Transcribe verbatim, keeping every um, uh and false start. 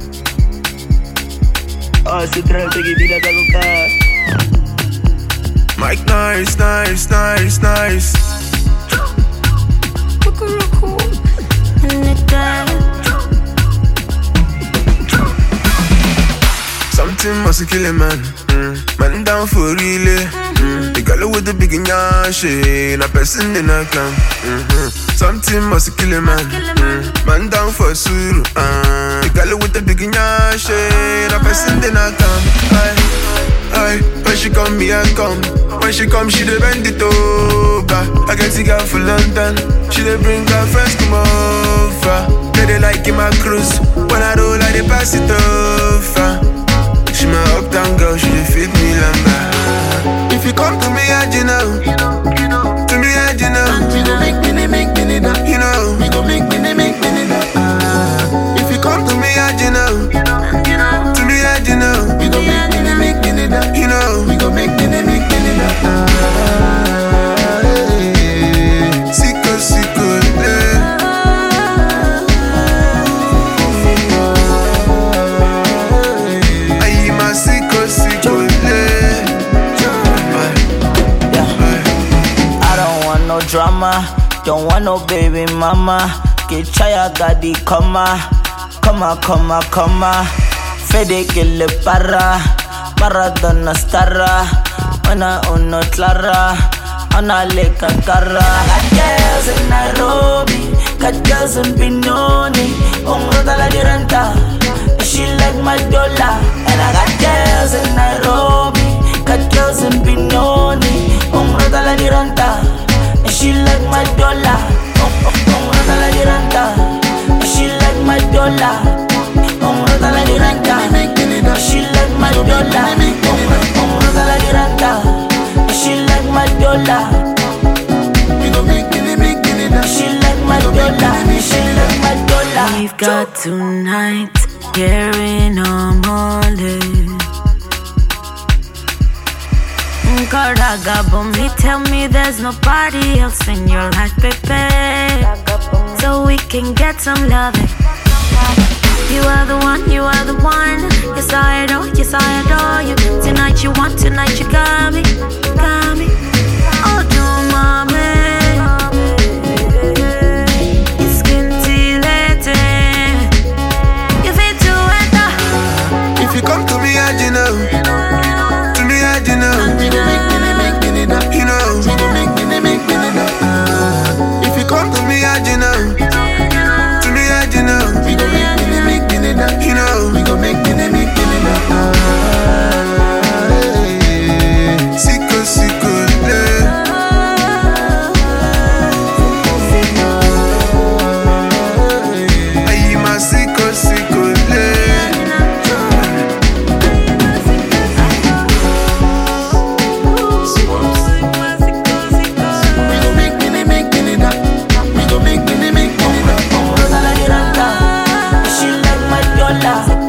Oh, si trate que tira a tocar. Mike nice, nice, nice, nice. Something must kill a man. Mm. Man down for real. Mm. The girl with the big nyash, a person in a clan. Mm-hmm. Something must kill a man. Mm. Man down for suru. Uh. The girl with the big nyash, a person in a clan. Aye, aye. When she come, me I come. When she come, she dey bend it over. I can see her for London. She dey bring her friends come over. They dey like in my cruise. When I roll, I dey pass it over. She my uptown girl, she dey fit me lamba. If you come to me, I you know. To me, I you know. We gon' make money, make money now. You know. We gon' make money, make money now. If you come to me, I you know. To me, I you know. We gon' make money, make money now. You know. We gon' make money, make money now. Sicko, sicko, eh. Drama, don't want no baby mama. Get chaya gadi koma, koma, koma, koma. Fede gele para, Maradona starra. Ona uno clara, ona leka cara. Got girls in Nairobi, got girls in Benoni. Umrota la diranta, she like my dollar. And I got girls in Nairobi, got girls in Benoni. Umrota la diranta. She like my dollar, oh oh oh, rata la diranta. She like my dollar, oh rata la diranta. She like my dollar, oh oh rata la diranta. She like my dollar. We gon' make money, make money now. She like my dollar, she like my dollar. We've got tonight, carrying on morning. Me tell me there's nobody else in your life, baby, so we can get some loving. You are the one, you are the one. Yes I adore, yes I adore you. Tonight you want, tonight you got me, got me. Oh, do mommy, it's scintillating. You fit to enter. If you come to me, I you know. To me, I you know. We gon' make money, make money now. You know. We gon' make money, make money now. If you come to me, I you know. To me, I you know. We gon' make money, make money now. You know. We gon' make money, make money now. Sicko, sicko, eh. Aye, my sicko, sicko, eh. We gon' make money, make money now. We gon' make money, make money now. Rata la diranta. She like my dollar.